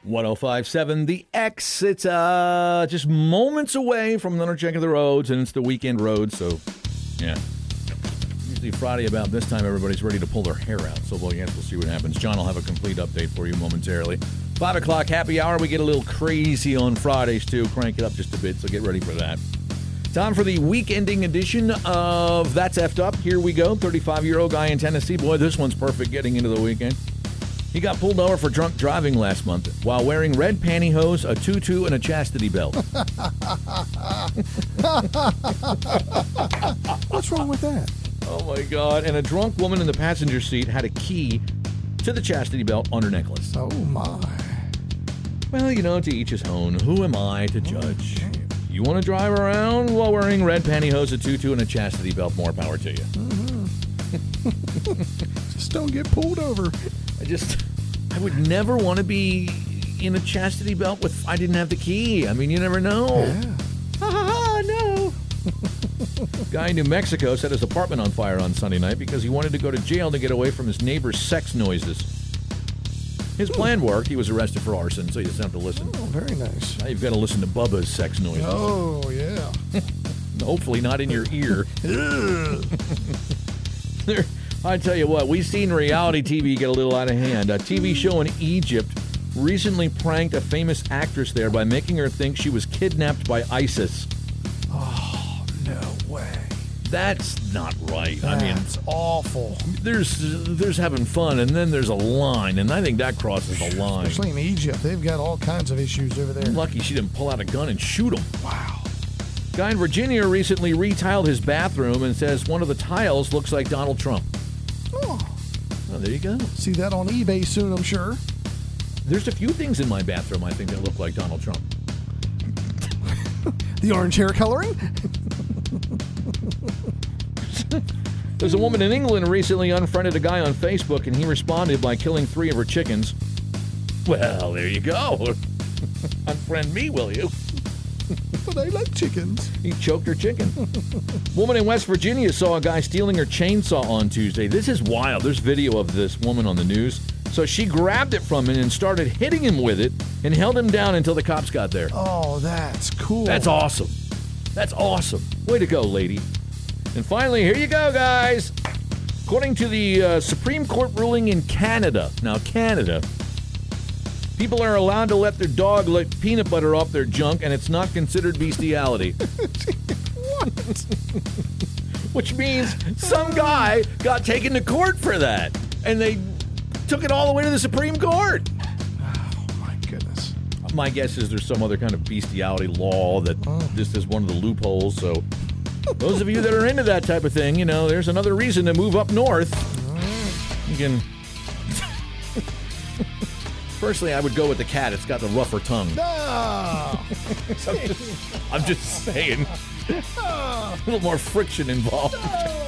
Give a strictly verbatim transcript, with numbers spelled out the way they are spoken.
one oh five point seven The X. It's uh, just moments away from another check of the roads, and it's the weekend road, so, yeah. Usually Friday about this time, everybody's ready to pull their hair out, so well, yes, we'll see what happens. John will have a complete update for you momentarily. five o'clock happy hour. We get a little crazy on Fridays, too. Crank it up just a bit, so get ready for that. Time for the week-ending edition of That's Effed Up. Here we go. thirty-five-year-old guy in Tennessee. Boy, this one's perfect getting into the weekend. He got pulled over for drunk driving last month while wearing red pantyhose, a tutu, and a chastity belt. What's wrong with that? Oh, my God. And a drunk woman in the passenger seat had a key to the chastity belt on her necklace. Oh, my. Well, you know, to each his own. Who am I to judge? You want to drive around while wearing red pantyhose, a tutu, and a chastity belt? More power to you. Mm-hmm. Just don't get pulled over. I just, I would never want to be in a chastity belt with, I didn't have the key. I mean, you never know. Yeah. Ha ha ha, no. Guy in New Mexico set his apartment on fire on Sunday night because he wanted to go to jail to get away from his neighbor's sex noises. His plan worked. He was arrested for arson, so you just have to listen. Oh, very nice. Now you've got to listen to Bubba's sex noises. Oh, yeah. Hopefully not in your ear. I tell you what, we've seen reality T V get a little out of hand. A T V show in Egypt recently pranked a famous actress there by making her think she was kidnapped by ISIS. Oh, no way. That's not right. That's I mean, awful. There's there's having fun, and then there's a line, and I think that crosses the line. Especially in Egypt. They've got all kinds of issues over there. I'm lucky she didn't pull out a gun and shoot him. Wow. Guy in Virginia recently retiled his bathroom and says one of the tiles looks like Donald Trump. Oh. Oh, there you go. See that on eBay soon, I'm sure. There's a few things in my bathroom I think that look like Donald Trump. The orange hair coloring? There's a woman in England who recently unfriended a guy on Facebook, and he responded by killing three of her chickens. Well, there you go. Unfriend me, will you? But I like chickens. He choked her chicken. Woman in West Virginia saw a guy stealing her chainsaw on Tuesday. This is wild. There's video of this woman on the news. So she grabbed it from him and started hitting him with it and held him down until the cops got there. Oh, that's cool. That's awesome. That's awesome. Way to go, lady. And finally, here you go, guys. According to the uh, Supreme Court ruling in Canada, now Canada, people are allowed to let their dog lick peanut butter off their junk, and it's not considered bestiality. What? Which means some guy got taken to court for that, and they took it all the way to the Supreme Court. Oh, my goodness. My guess is there's some other kind of bestiality law that Oh. this is one of the loopholes, so those of you that are into that type of thing, you know, there's another reason to move up north. You can... Personally, I would go with the cat. It's got the rougher tongue. No! I'm, just, I'm just saying. A little more friction involved. No!